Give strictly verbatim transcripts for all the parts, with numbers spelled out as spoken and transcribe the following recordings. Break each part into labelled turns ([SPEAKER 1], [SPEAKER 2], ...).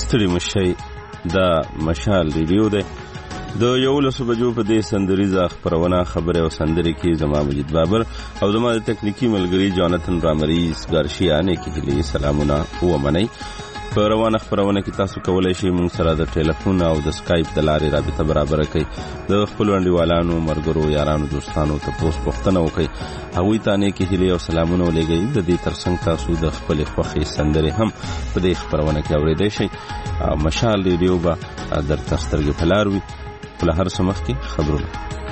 [SPEAKER 1] ستړي مشي دا مشال ریډیو دی. د یولسو بجو په دې سندریزه خپرونه خبرې او سندرې کې زما مجید بابر او زما د تکنیکی ملګری جانتن رامریز ګارشیانه کې هلي سلامونه ومنئ. په روانه خپرونه کې تاسو کولای شئ موږ سره د ټلیفون او د سکایپ د لارې رابطه برابره کړئ. د خپلو انډیوالانو ملګرو یارانو دوستانو تپوس پوښتنه وکړئ، هغوی ته نیکې هیلې او سلامونه ولېږئ. د دې ترڅنګ تاسو د خپلې خوښې سندرې هم په دې خپرونه کې اورېدی شئ. مشال ریډیو به درته سترګې په لار وي. خو له هر څه مخکې خبرونه.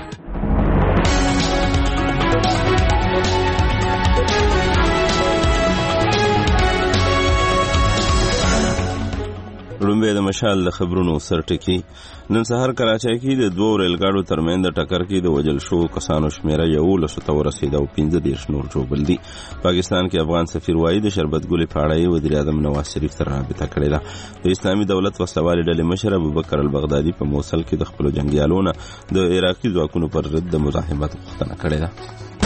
[SPEAKER 1] لومبه د مشال د خبرونو سرټکی. نن سهار کراچۍ کې د دوو ریلګاډو ترمنځ د ټکر کې د وژل شوو کسانو شمیره یولسو ته ورسېده او پنځه دېرش نور ژوبل دي. پاکستان کې افغان سفیر وایي د شربت ګل په اړه یې وزیر اعظم نواز شریف سره رابطه کړې ده. د اسلامي دولت وسلوالې ډلې مشر ابوبکر البغدادي په موصل کې د خپلو جنګیالو نه د عراقي ځواکونو پر ضد د مزاحمت غوښتنه کړې ده.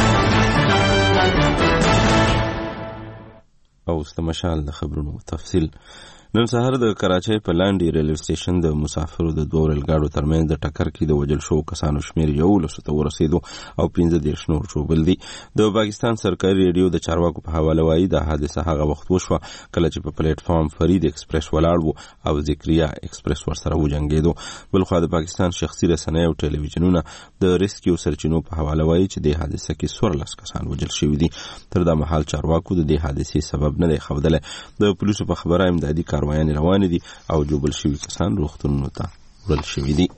[SPEAKER 1] او اوس د مشال د خبرونو تفصیل. نن سهار د کراچۍ په لاندې ریلوے سټیشن د مسافرو د دوه ریلګاډو ترمنځ د ټکر کې د وژل شوو کسانو شمېر یولسو ته ورسېدو او پنځه دېرش نور ژوبل دي. د پاکستان سرکاري ریډیو د چارواکو په حواله وایي دا حادثه هغه وخت وشوه کله چې په پلیټ فارم فرید ایکسپریس ولاړ و او ذکریا ایکسپریس ورسره وجنګېدو. بلخوا د پاکستان شخصي رسنۍ او ټلویزیونونه د ریسکیو سرچینو په حواله وایي چې د حادثه کې څوارلس کسان وژل شوي دي. تر دا مهال چارواکو د دې حادثې سبب نه دی ښودلی. د پولیسو په خبره امدادي کاروایانې روانې دي او جوبل شوي کسان روغتونونو ته وړل شوي دي.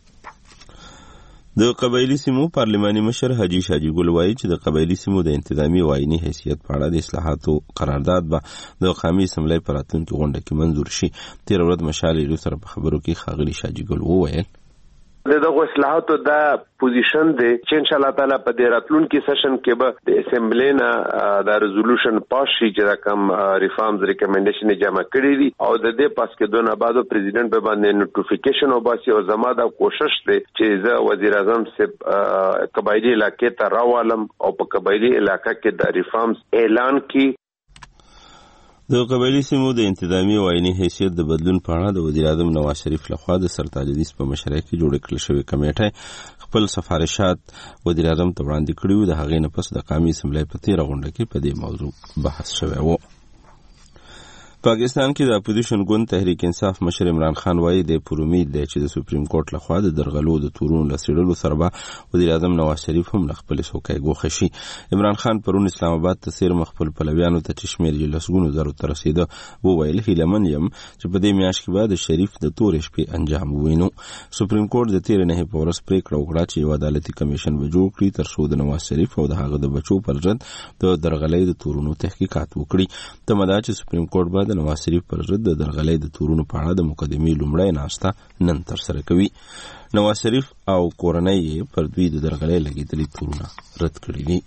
[SPEAKER 1] د قبایلي سیمو پارلماني مشر حاجي شاجي ګل وایي چې د قبایلي سیمو د انتظامی او آئیني حیثیت په اړه د اصلاحاتو قرارداد به د قومي اسمبلۍ په راتلونکي غونډه کې منظور شي. تېره ورځ مشال ریډیو سره په خبرو کې ښاغلي شاجي ګل وویل
[SPEAKER 2] دغه اصلاحاتو دا پوزیشن دی چې ان شاء الله تعالی په دې راتلونکي سیشن کې به د اسمبلی نه دا ریزولوشن پاس شي چې دا کوم ریفارمز ریکمنډیشن جمع کړي دي او د دې پاس کې دونه بعد پریزیدنت به باندې نوټیفیکیشن او باسي او زما دا کوشش دی چې زه وزیر اعظم سے قبایلی علاقې ته راوالم او په قبایلی علاقې کې د ریفارمز اعلان کی.
[SPEAKER 1] د قبایلي سیمو د انتظامی او آئیني حیثیت د بدلون په اړه د وزیر اعظم نواز شریف لخوا د سرتاج حدیث په مشرۍ کې جوړه کړل شوې کمیټه خپل سفارشات وزیر اعظم ته وړاندې کړي وو. د هغې نه پس د قومي اسمبلۍ په تېره غونډه کې په دې موضوع بحث شوی و. پاکستان کې د اپوزیشن ګوند تحریک انصاف مشر عمران خان وایي د پر امید دی چې د سپریم کورټ لخوا د درغلو د تورونو له څېړلو سره به وزیر اعظم نواز شریف هم له خپلې څوکۍ ګوښه شي. عمران خان پرون اسلام آباد ته څېرمه خپل پلویانو ته چې شمېر یې لسګونو زرو ته رسېده وویل هیله من یم چې په دې میاشت کې به د شریف د تورې شپې انجام ووینو. سپریم کورټ د تېرې نهې په ورځ پرېکړه وکړه چې یو عدالتي کمیشن به جوړ کړي تر څو د نواز شریف او د هغه د بچو پر ضد د درغلۍ د تورونو تحقیقات وکړي. تمه ده چې سپریم کورټ به د نواز شریف پر ضد د درغلۍ د تورونو په اړه د مقدمې لومړۍ ناسته نن ترسره کوي. نواز شریف او کورنۍ یې پر دوی د درغلۍ لګېدلي تورونه رد کړي دي.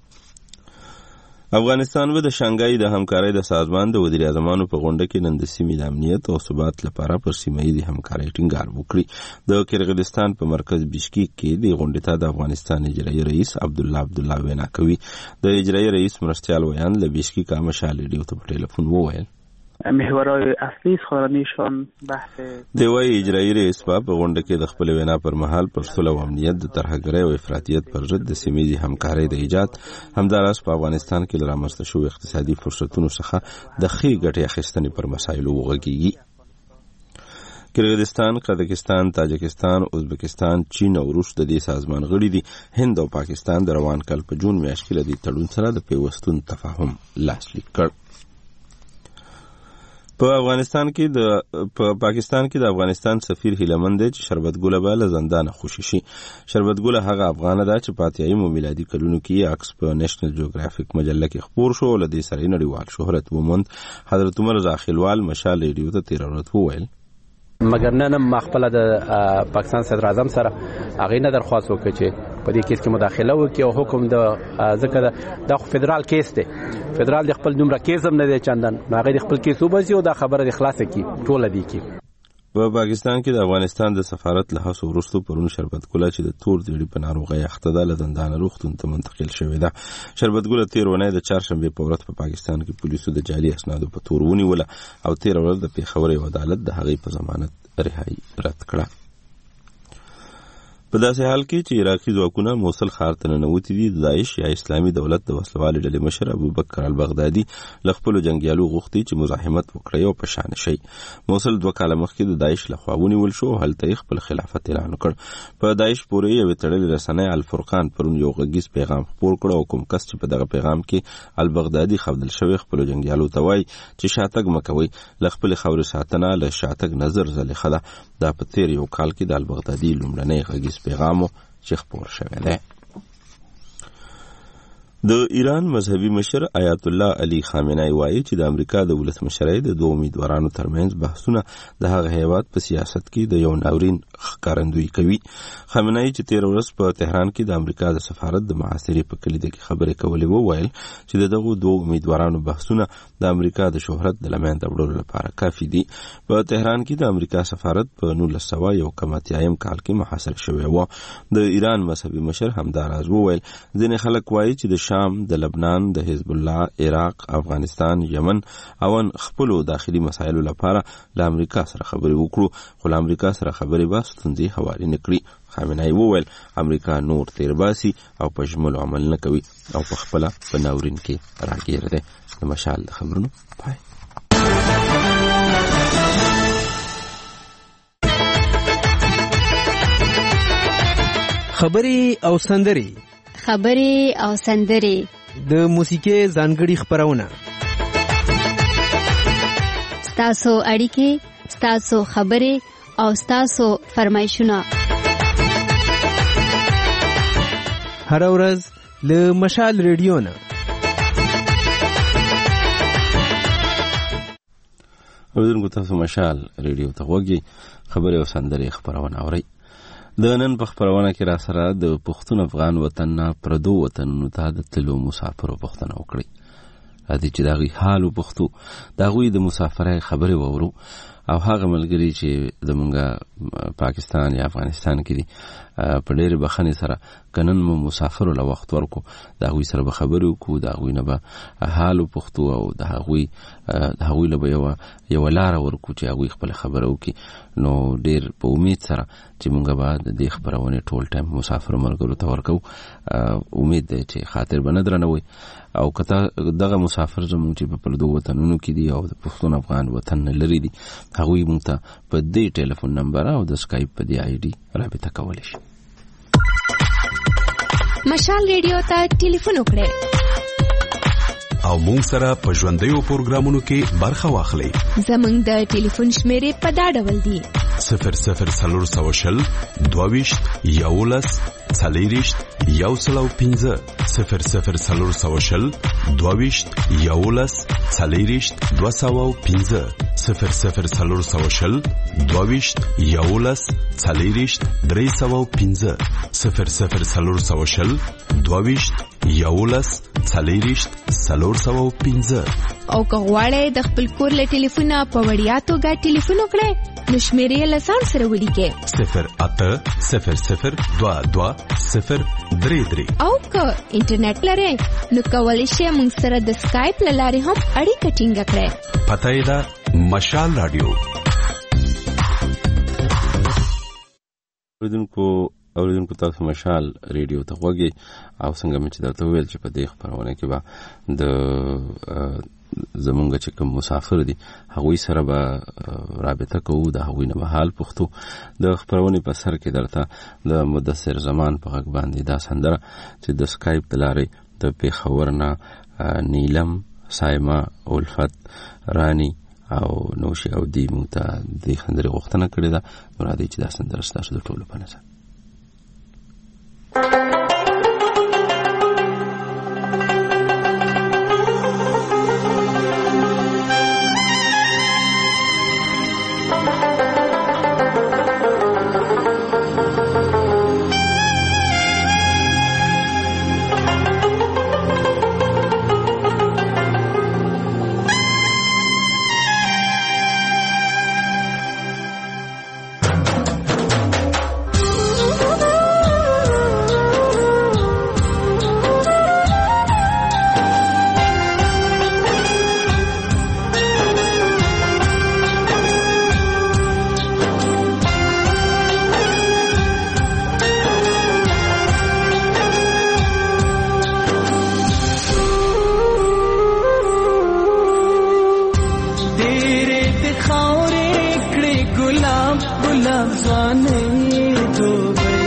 [SPEAKER 1] افغانستان به د شانګهای د همکارۍ د سازمان د وزیر اعظمانو په غونډه کې نن د سیمې د امنیت او ثبات لپاره پر سیمه ییزې همکارۍ ټینګار وکړي. د کرغیزستان په مرکز بیشکیک کې د غونډې ته د افغانستان اجرایي رئیس عبدالله عبدالله وینا کوي. د اجرایي رئیس مرستیال ویان له بیشکیکه مشال ریډیو ته په ټلیفون وویل
[SPEAKER 3] محورهای اصلی سخنرانیشان بحث
[SPEAKER 1] د وایي اجرایي رئیس په غونډه کې د خپل وینا پر مهال پر صلح او امنیت د ترهګرۍ او افراطیت پر ضد د سیمه ییزې همکارۍ د ایجاد همداراز په افغانستان کې له رامنځته شوو اقتصادي فرصتونو څخه د ښې ګټې اخیستنې پر مسایلو وغږیږي. کرغیزستان، قزاقستان، تاجکستان، ازبکستان، چین او روس د دې سازمان غړي دي. هند او پاکستان د روان کال په جون میاشت کې له دې تړون سره د پیوستون تفاهم لاسلیک کړ. په افغانستان کې د په پاکستان کې د افغانستان سفیر هیله من دی چې شربت ګله به له زندانه خوشي شي. شربت ګله هغه افغانه ده چې په اتیایمو میلادي کلونو کې عکس په نیشنل جیوګرافیک مجله کې خپور شو او له دې سره یې نړیوال شهرت وموند. حضرت عمر رضا خیلوال مشال ریډیو ته تېره ورځ وویل
[SPEAKER 4] مګر نن ما خپل د پاکستان صدر اعظم سره هغه نه درخواست وکړ چې په دې کیس کې مداخله وکړي او حکم د ځکه د فدرال کیس دی فدرال د خپل دومره کیس هم نه دی چندان هغه د خپل کیس وباسي او دا خبره د خلاصه کی ټوله دی کی.
[SPEAKER 1] په پاکستان کې د افغانستان د سفارت له هڅو وروسته پرون شربت ګله چې د تور دیړي په ناروغۍ اخته ده له زندان روغتون ته منتقل شوې ده. شربت ګله تیر ونې د چهارشنبې په ورځ په پاکستان کې پولیسو د جعلي اسنادو په تور ونیوله او تیر ورځ د پېښور یو عدالت د هغې په ضمانت رهایي رد کړه. په داسې حال کې چې عراقي ځواکونه موصل ښار ته ننوتي دي، د داعش یا اسلامي دولت د وسلوالې ډلې مشر ابوبکر البغدادي له خپلو جنګیالو غوښتي چې مزاحمت وکړي او په شان شي. موصل دوه کاله مخکې د داعش لخوا ونیول شو او هلته یې خپل خلافت اعلان وکړ. په داعش پورې یوې تړلې رسنۍ الفرقان پرون یو غږیز پیغام خپور کړ او کوم کس چې په دغه پیغام کې البغدادي ښودل شوی خپلو جنګیالو ته وایي چې شاتګ مه کوئ، له خپلې خاورې ساتنه له شاتګ نظر زلیخه ده. دا په تیر یو کال کې د البغدادي لومړنی غږیز پیغامو چې خپور شوی دی. د ایران مذهبي مشر آیت الله علي خامنه‌ای وایي چې د امریکا د ولسمشرۍ د دوه امیدوارانو ترمنځ بحثونه د هغه هیواد په سیاست کې د یو ناورین ښکارندویي کوي. خامنه‌ای چې تیر ورځ په تهران کې د امریکا د سفارت د محاصرې په کلي کې خبرې کولې وویل چې د دغو دوه امیدوارانو بحثونه د امریکا د شهرت د لمنځه وړلو لپاره کافي دي. په تهران کې د امریکا سفارت په نولس سوه یو کم اتیایم کال کې محاصره شوی و. د ایران مذهبي مشر همدا راز وویل ځینې خلک وایي چې د شام، د لبنان، د حزب الله، عراق، افغانستان، یمن او خپلو داخلي مسایلو لپاره له امریکا سره خبرې وکړو، خو له امریکا سره خبرې به ستونزې هوارې نه کړي. خامنه‌ای وویل امریکا نور تیر باسي او په ژمنو عمل نه کوي او په خپله په ناورین کې راګیر دی. د مشال د خبرونو پای.
[SPEAKER 5] خبرې او سندرې
[SPEAKER 6] خبرې او سندرې
[SPEAKER 5] د موسیقي ځانګړي خبرونه،
[SPEAKER 6] ستاسو اړیکې، ستاسو خبرې او ستاسو فرمایشونه
[SPEAKER 5] هر ورځ له مشال ریډیو نه.
[SPEAKER 1] اوریدونکو تاسو مشال ریډیو ته غوږی خبرې او سندرې خبرونه اورئ. د نن په خبرونه کې را سره د پښتون افغان وطن نه پردو وطنونو ته د تلو مسافرو پوښتنه وکړئ. راځئ چې د هغوی حال وپوښتو، د هغوی د مسافرۍ خبرې واورو او هغه ملګري چې زمونږ پاکستان یا افغانستان کې دي په ډېرې بخښنې سره که نن مو مسافرو له وخت ورکو، د هغوی سره به خبرې وکړو، د هغوی نه به حال وپوښتو او د هغوی د هغوی له به یوه یوه لاره ورکړو چې هغوی خپله خبره وکړي. نو ډېر په امید سره چې مونږ به د دې خبرونې ټول ټایم مسافرو ملګرو ته ورکوو. امید دی چې خاطر به نه درنوئ او که دغه مسافر زموږ چې په پردو وطنونو کې دي او د پښتون افغان وطن نه لرې دي، هغوی مونږ ته په دې ټلیفون نمبر او د سکایپ په دې آی ډي رابطه کولی شي.
[SPEAKER 6] مشال ریډیو ته ټلیفون وکړئ
[SPEAKER 7] او مونږ سره په ژوندیو پروګرامونو کې برخه واخلئ.
[SPEAKER 6] زمونږ د ټلیفون شمیرې په دا ډول دي:
[SPEAKER 7] صفر صفر څلور سوه شل دوه ویشت یولس څلېرویشت یو سل او پنځه، صفر صفر څلور سوه شل دوه ویشت یولس څلېرویشت دوه سوه او پنځه، صفر صفر څلور سوه شل دوه ویشت یولس څلېرویشت درې سوه او پنځه، صفر صفر څلور سوه شل دوه ویشت یولس څلېرویشت څلور سوه او پنځه.
[SPEAKER 6] او که غواړئ د خپل کور له ټلیفونه په وړیا توګه ټلیفون وکړئ نو شمیرې له ځان سره ولیکئ:
[SPEAKER 7] صفر اته صفر صفر دوه دوه صفر درې درې.
[SPEAKER 6] او که انټرنیټ لرئ نو کولی شئ موږ سره د سکایپ له لارې هم اړیکه ټینګه کړئ.
[SPEAKER 7] پته یې ده مشال راډیو.
[SPEAKER 1] اوریدونکو اوریدونکو تاسو مشال ریډیو ته غوږی او څنګه مې چې درته وویل چې په دې خپرونه کې به د زمونږ چې کوم مسافر دي هغوی سره به رابطه کوو، د هغوی نه به حال پوښتو. د خپرونې په سر کې درته د مدثر زمان په غږ باندې دا سندره چې د سکایپ د لارې د پېښور نه نیلم، سایما، الفت، رانی او نوشي او دی مونږ ته د سندرې غوښتنه کړې ده. نو راځئ چې دا سندره ستاسو د ټولو په نظر
[SPEAKER 8] ځواني دوبۍ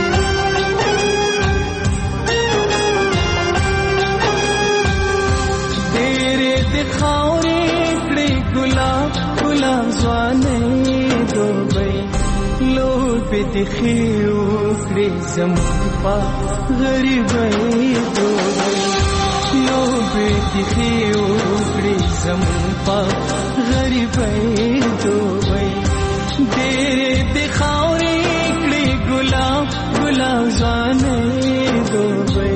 [SPEAKER 8] ډېرې د خاورې کړې ګلاب ګلاب ځواني دوبۍ لوبې د ښې وکړې زموږ په غریبۍ دوبۍ لوبې د ښې وکړې زموږ په غریبۍ دوبۍ ډېرې د خاورې کړې ګلاب ګلاب ځوانۍ دوبۍ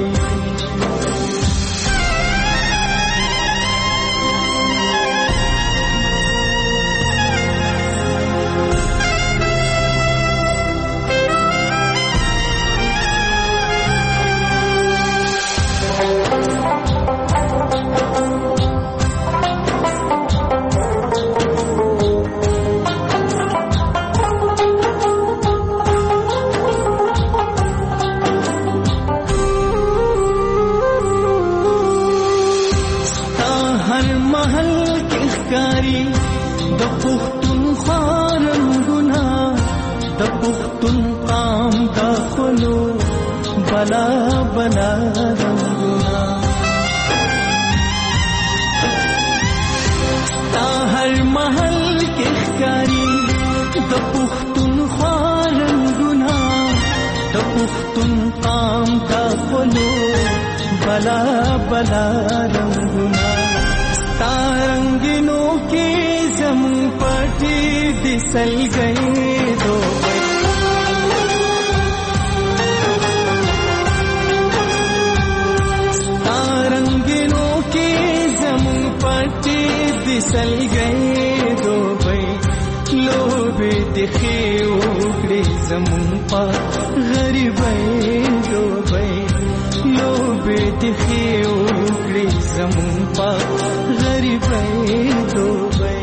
[SPEAKER 8] بلا بلا رنگنا تا هر محل کې ښکاری د پښتونخوا رنگنا د پښتون قام دا خلو بلا بلا رنگنا تا رنگینو کې زمون پټي دسل گئی دو سل گئی دوبۍ لوبې د ښې وکړې زموږ په غریبۍ دوبۍ لوبې د ښې وکړې زموږ په غریبۍ دوبۍ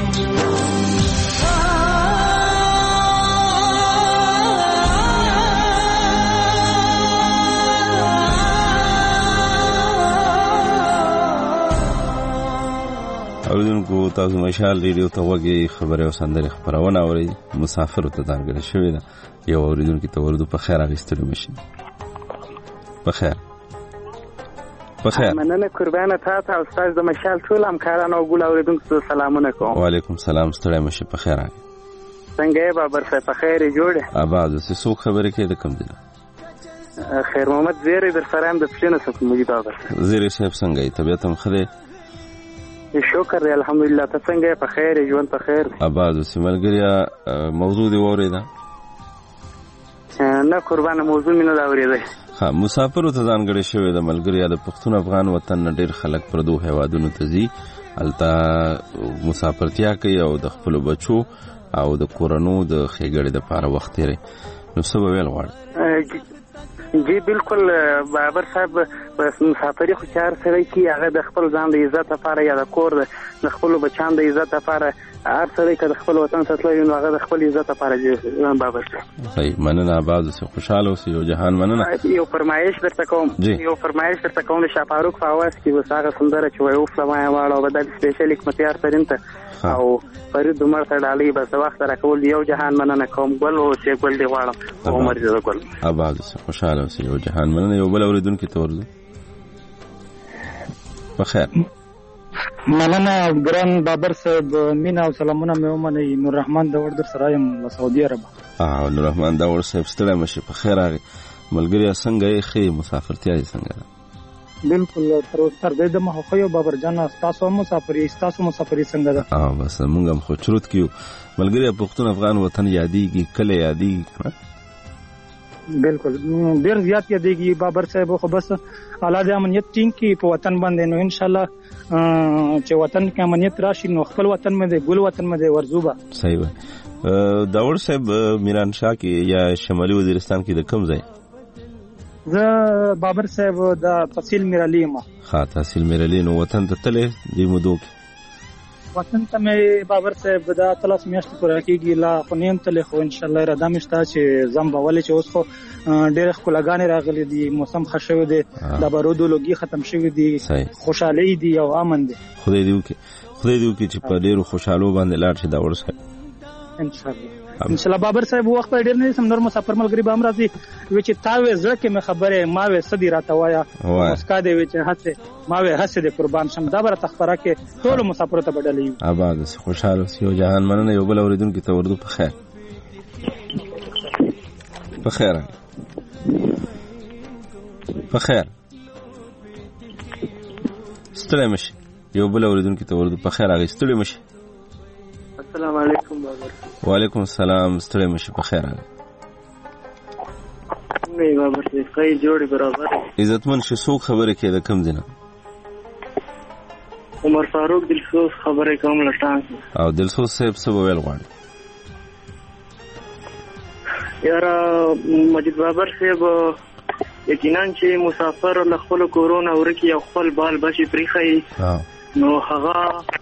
[SPEAKER 1] اوریدونکو تاسو مشال ریډیو ته وګورئ خبره او سندره خبرونه اورئ مسافر ته ځانګړې شوې ده یو اوریدونکو ته ورته په خیر اغستلو مشي په خیر په خیر
[SPEAKER 3] مننه قربانه تاسو او استاد د مشال ټول همکارانو او ګل اوریدونکو ته سلامونه کوم
[SPEAKER 1] وعلیکم سلام ستړی مشه په خیر
[SPEAKER 3] څنګه یې بابر صاحب په خیر جوړه
[SPEAKER 1] آباد څه څو خبره کې د کم دي
[SPEAKER 3] خیر محمد زیری در سره هم د پښینه څخه موجود بابر
[SPEAKER 1] زیری صاحب څنګه یې طبيعت هم خله
[SPEAKER 3] شکر دی الحمدلله ته څنګه په خیر ژوند په خیر
[SPEAKER 1] آباد سیملګریا موضوع دی اوریدا
[SPEAKER 3] نه قربانه موضوع مینه دا اوریدا
[SPEAKER 1] ها مسافر ته ځانګړې شوې د ملګریا د پښتون افغان وطن ډېر خلک پر دوه هوادونو ته ځي التا مسافرتیا کوي او د خپل بچو او د کورونو د خېګړې د پاره وخت لري نو څه ویل غواړي
[SPEAKER 3] جی بالکل بابر صاحب مسافری خو چار سره کی هغه د خپل ځان د عزت لپاره یا د کور د خپل بچان د عزت لپاره هر سره که د خپل وطن ساتلو نو هغه د خپل عزت لپاره جی بابر صاحب
[SPEAKER 1] صحیح مننه آباد سه خوشاله اوسې یو جهان مننه
[SPEAKER 3] یو فرمایش درته کوم یو فرمایش درته کوم د شاپاروک په आवाज کې وساغه سندره چې وایو فلمای واړو بدل سپیشل حکمتیار ترنته او فرید عمر ته ډالۍ بس وخت راکول یو جهان مننه کوم ګل او چې ګل دی واړم عمر دې ګل
[SPEAKER 1] آباد سه خوشاله اوسې یو جهان مننه یو بل اوریدونکو ته ورځو بخیر
[SPEAKER 9] مننه ګران بابر صاحب مینا او سلامونه مې ومنئ نور رحمان داور در سره یم له سعودي عرب
[SPEAKER 1] اه نور رحمان داور صاحب ستړی مشه په خیر راغی ملګری څنګه یې خې مسافرتیا یې څنګه
[SPEAKER 9] بالکل تر تر دې د مخه یو بابر جان تاسو مسافرې تاسو مسافرې څنګه ده
[SPEAKER 1] اه بس موږ هم خو چروت کیو ملګری پښتون افغان وطن یادېږي کله یادېږي
[SPEAKER 9] بالکل ډیر زیات یادېږي بابر صاحب خو بس اعلی د امنیت ټینګ کې په وطن باندې نو ان شاء الله چې وطن کې امنیت راشي نو خپل وطن مې د ګل وطن مې د ورزوبه
[SPEAKER 1] صحیح وای داور صاحب میران شاه کې یا شمالي وزیرستان کې د کوم ځای
[SPEAKER 9] زه بابر صاحب د تحصیل میرالي ما
[SPEAKER 1] ها تحصیل میرالي نو وطن ته تله دی مودو
[SPEAKER 9] وطن ته مې بابر صاحب د تلاس میاشت پوره کېږي لا خو نیم تله خو ان شاء الله اراده مې شته چې زم باولې چې اوس خو ډېر ښکلاګانې راغلي دي موسم ښه شوی دی د بارودو لوګي ختم شوی دي خوشحالي دي او امن دي
[SPEAKER 1] خدای دې وکړي خدای دې وکړي چې په ډېرو خوشحالو باندې لاړ شي داور صاحب
[SPEAKER 9] ان شاء الله ان شاء الله. بابر صاحب وخت ډیر نه سم نور مسافر ملګری به هم راځي و چې تاوې زړه کې مې خبره ما وې سدي راته وایا مسکا دې و چې هڅه ما وې هڅه دې قربان شم دا بر تخبره کې ټول مسافر ته بدلې
[SPEAKER 1] آباد خوشاله سيو جهان مننه یو بل اوریدونکو ته وردو په خیر په خیر په خیر ستړی مشي یو بل اوریدونکو ته وردو په خیر هغه ستړی مشي.
[SPEAKER 10] السلام علیکم بابر.
[SPEAKER 1] وعلیکم السلام ستړی مشي په خیر هغه
[SPEAKER 10] نه بابر دې خیر جوړي برابر
[SPEAKER 1] عزتمن شي څوک خبره کې د کم دینه
[SPEAKER 10] عمر فاروق دلسوز خبره کوم لټان
[SPEAKER 1] او دلسوز صاحب څه ویل غواړي
[SPEAKER 10] یاره مجید بابر صاحب یقینا چې مسافر له خپل کورونا ورکی او خپل بال بشي پریخي نو هغه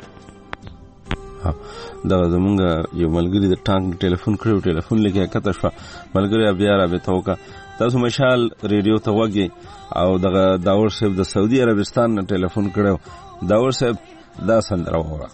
[SPEAKER 1] دا زمونږ یو ملګری د ټانک ټلیفون کړو ټلیفون لګیا کته شو ملګری بیا را به توګه تاسو مشال ریډیو ته وګي او دغه داور صاحب د سعودي عربستان نه ټلیفون کړو داور صاحب دا سندره وره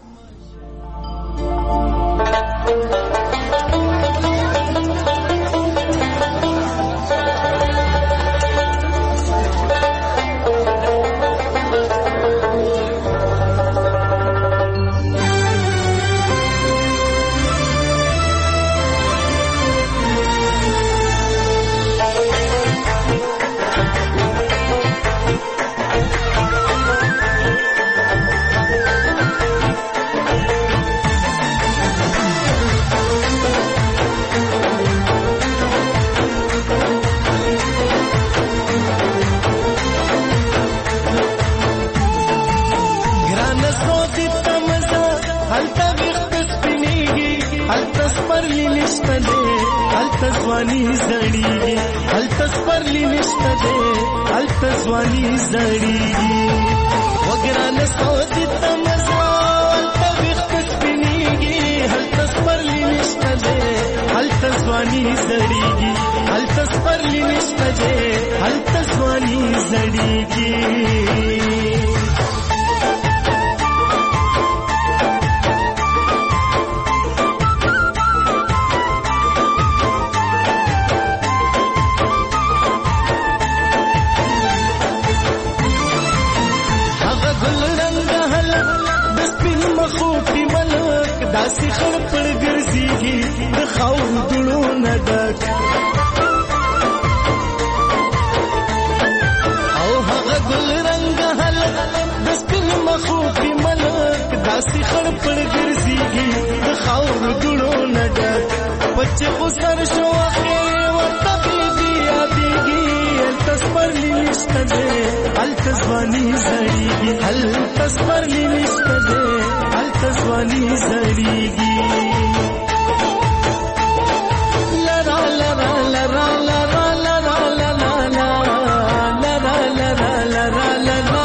[SPEAKER 8] التزوانی زړیږي التزپرلی نشته ده التزوانی زړیږي وګران سود تمزا التوخت سپینیږي التزپرلی نشته ده التزوانی زړیږي التزپرلی نشته ده التزوانی زړیږي داسې خړ پړ ګرځيږي د خاور دړو نه ډک او هغه ګل رنگ هلک د سپین مخو په ملک داسې خړ پړ ګرځيږي د خاور دړو نه ډک بچ خو سر شو اخر ورته بي ياديږي التسپرلی نشته ده التزوانی زړیږي التسپرلی نشته ده التزوانی زړیږي لرا لرا لرا لرا لرا لرا لرا لرا لرا لرا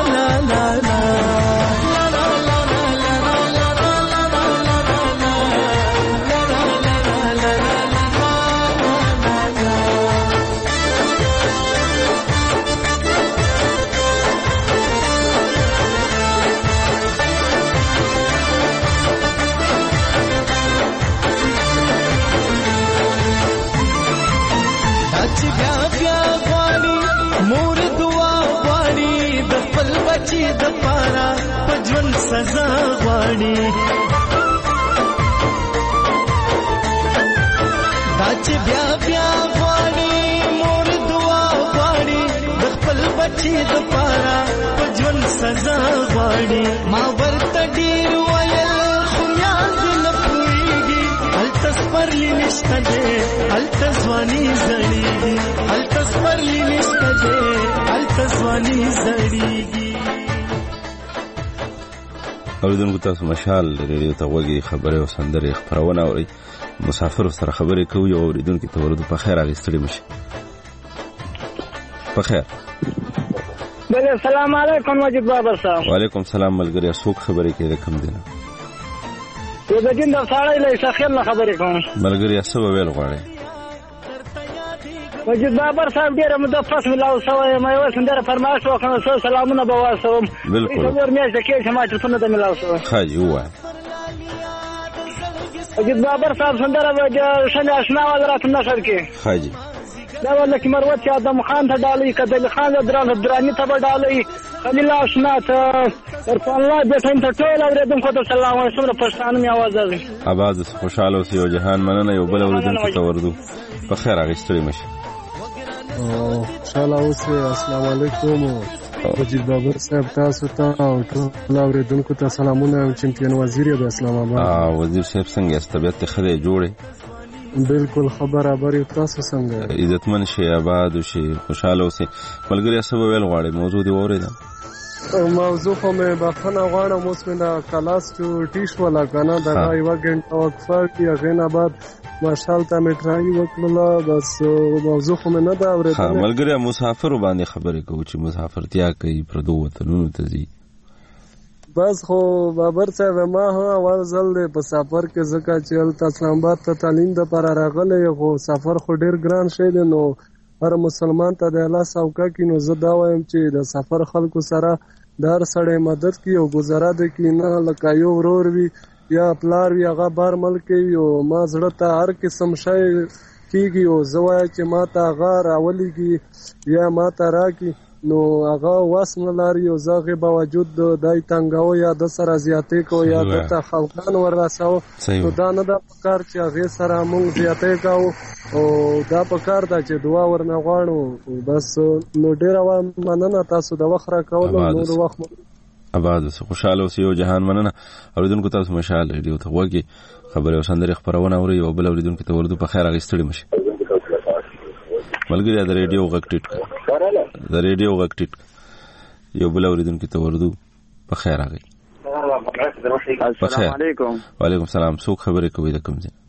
[SPEAKER 8] د پارا پجون سزا غواړي دا چې بیا بیا غواړي مور دعا غواړي د خپل بچي د پارا پجون سزا غواړي ما ورته ډیر ویل خو یاد نه پوهیږي التسپرلی نشته ده التزوانی زړیږي التسپرلی نشته ده التزوانی زړیږي. اوریدونکو تاسو مشال ریډیو ته وګي خبره او سندره خبرونه اوري مسافر سره خبرې کوي او اوریدونکو ته ورته په خیر اغستړي مشي په خیر.
[SPEAKER 10] بله السلام علیکم مجید بابا صاحب.
[SPEAKER 1] وعلیکم السلام ملګری څوک خبرې کوي کوم دینه
[SPEAKER 10] یو د جن د ساړی له شخص نه خبرې کوم
[SPEAKER 1] ملګری څه ویل غواړي
[SPEAKER 10] مجید بابر صاحب ډیره مدفس ملاو سوی مې وسندره فرمایش وکړم سو سلامونه به واسوم
[SPEAKER 1] بالکل
[SPEAKER 10] څلور میاشتې کې چې ما ټلیفون ته ملاو سوی
[SPEAKER 1] خاجي وای
[SPEAKER 11] مجید بابر صاحب سندره شل اشنا حضرات النشر کې
[SPEAKER 1] حاجی
[SPEAKER 11] دا ول کې مروت چې ادم خان ته ډالۍ کدل خان دران درانی ته ډالۍ خلیل اشنا ته ورته الله دې ټیم ته ټول اوریدونکو ته سلام او سمره پښتانه می आवाज اوري
[SPEAKER 1] اباز خوشاله اوسې او جهان مننه یو بل اوریدونکو ته وردو په خیر اغستړي مشه
[SPEAKER 12] او خوشاله اوسې السلام علیکم مجید بابر صاحب تاسو ته او ټول اوریدونکو ته سلامونه او چمپیون وزیر د اسلام آباد
[SPEAKER 1] اه وزیر صاحب څنګه است طبيعت خدای جوړه
[SPEAKER 12] بالکل خبر ابر تاسو څنګه
[SPEAKER 1] عزتمن شي آباد شي خوشاله اوسې ملګری سبب ویل غواړي موضوع دی اوریدا
[SPEAKER 12] موضوع خو مې بخښنه غواړم اوس مې د کلاس ټیش ولا کنه دغه یو غنټه وقفه کې هغه نه بعد ماشال ته مې ټرای وکړه بس موضوع خو مې نه دا اورېدل
[SPEAKER 1] ها ملګری مسافر باندې خبرې کوي چې مسافرتیا کوي پردو وطنونو ته ځي
[SPEAKER 12] بس خو بابر صاحب ما هم اول ځل په سفر کې ځکه چې هلته اسلام آباد ته تعلیم دپاره راغلی خو سفر خو ډېر ګران شی دی نو هر مسلمان ته د الله سوکه کې نو زه دا وایم چې د سفر خلکو سره د هر سړی مدد کوي او ګزاره دی کې نه لکه یو ورور وي یا پلار وي هغه بار ملک کوي او ما زړه ته هر قسم شی کېږي او زه وایم چې ما ته هغه راولېږي یا ما ته راکړي نو هغه واس نه لري او زه هغې باوجود دای تنګاو یا د سره زیاتې کوو یا دته خفګان ور رسوو نو دا نه ده پکار چې هغې سره موږ زیاتې کوو او دا پکار ده چې دعا ورنه غواړو بس نو ډېره مننه تاسو د وخت راکولو نور وخت
[SPEAKER 1] آباد اوسې خوشحاله اوسې یو جهان مننه اورېدونکو تاسو مشال ریډیو ته غوږ خبرې او سندرې خپرونه اورئ او بل اورېدونکو ته وردو په خیر هغې ستړي مشي ملګری د ریډیو غږ ټیټ کړه د ریډیو غږ ټیټ یو بل اورېدونکي ته وردو په خیر راغی
[SPEAKER 13] السلام علیکم
[SPEAKER 1] وعلیکم السلام څوک خبرې کوي د کوم ځای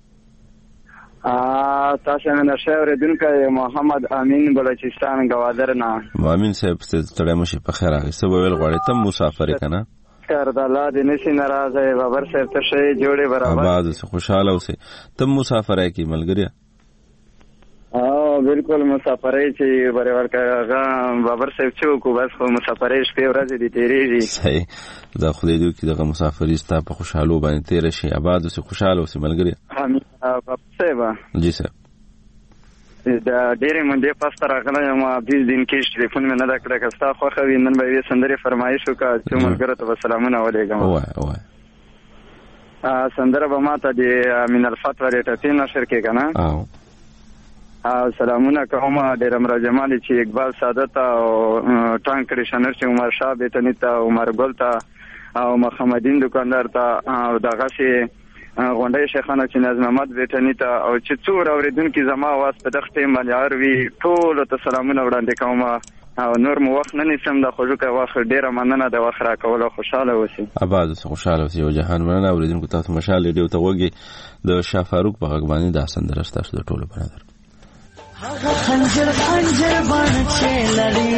[SPEAKER 13] تاسو نه نشه اورېدونکی محمد امین بلوچستان گوادر نه
[SPEAKER 1] امین صاحب ستړی مشي په خیر راغی څه به ویل غواړې ته مسافر یې که نه
[SPEAKER 13] کار د الله دې نشي ناراضه بابر صاحب ته ښې جوړې برابر
[SPEAKER 1] آباد اوسې خوشحاله اوسې ته مسافر یې کې ملګریه
[SPEAKER 13] اه بالکل مسافرۍ چې برابر هغه بابر صاحب چې وکړو بس خو مسافرۍ شپې ورځې دي تېرېږي
[SPEAKER 1] صحیح دا خدای دې وکړي دغه مسافري ستا په خوشحالو باندې تېره شي آباد اوسې خوشحاله اوسې ملګریه
[SPEAKER 13] امین بابر صاحب
[SPEAKER 1] جی صاحب
[SPEAKER 13] د ډېرې مودې پس ته راغلی یم بیس دین کې ټلیفون مې نه ده کړی که ستا خوښه وي نن به یوې سندرې فرمایش وکړه څو ملګرو ته به سلامونه ولېږم
[SPEAKER 1] ووایه ووایه
[SPEAKER 13] سندره به ما ته د من الفتوه د ټپې نشر کې که نه سلامونه کوم ډېر امر جمالي چې اقبال سعادت او ټانک کریشنر چې عمر شاه بیتنی ته عمر ګل ته او محمدین دکاندار ته او دغسې غونډۍ شیخانه چې نظم احمد بیتنی ته او چې څو اورېدونکي زما اواز په دغه ټیم باندې هر وي ټولو ته سلامونه وړاندې کوم او نور مو وخت نه نیسم د خوږوکی وخت ډېره مننه د وخت راکولو خوشحاله اوسئ
[SPEAKER 1] اباد اوسئ خوشحاله اوسئ یو جهان مننه اورېدونکو تاسو مشال ریډیو ته غوږ د شاه فاروق په غږ باندې دا سندره ستاسو د ټولو په نظر
[SPEAKER 8] هغه خنجر خنجر باندې چې لري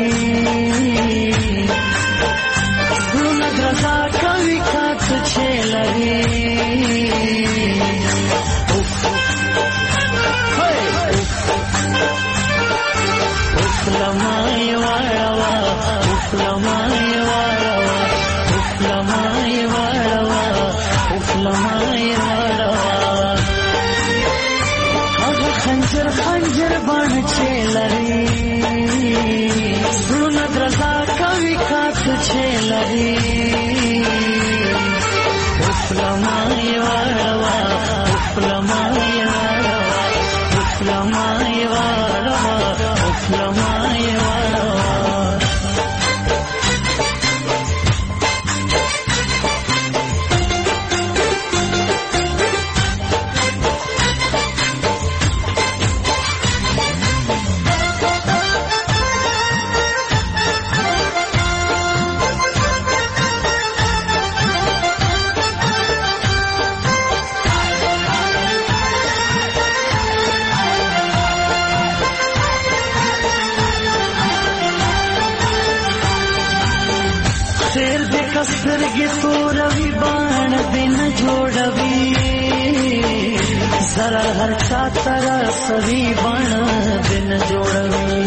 [SPEAKER 8] زړونه درزا کوي کاڅ چې لري لمای واړه لمای واړه لمای واړه لمای واړه هغه خنجر خنجر باندې چې لري زړونه درزا کوي کاڅ چې لري لمای واړه لمای واړه لمای واړه لمای واړه سترګې توروي باڼه دې نه جوړوي زره هر چا ته رسوي باڼه دې نه جوړوي